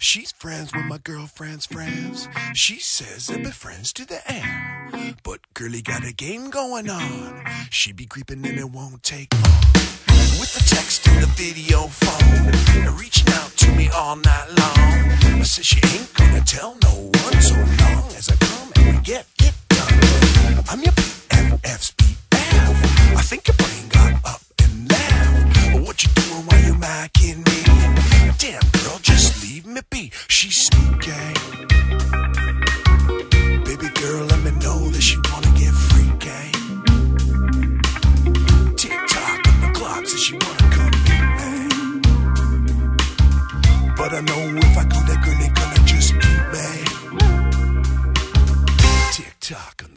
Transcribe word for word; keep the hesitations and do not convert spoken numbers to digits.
She's friends with my girlfriend's friends. She says they'll be friends to the end. But girlie got a game going on. She be creeping and it won't take long. With the text and the video phone, reaching out to me all night long. I said she ain't gonna tell no one, so long as I come and we get it done. I'm your B F F's B F. I think your brain got up and left. But what you doing while you macking me? Damn girl, just leave me be. She's sneaky. Baby girl, let me know that she wanna get freaky. Tick tock on the clock, says she wanna come meet me. But I know if I go, that girl ain't gonna just eat me. Tick tock on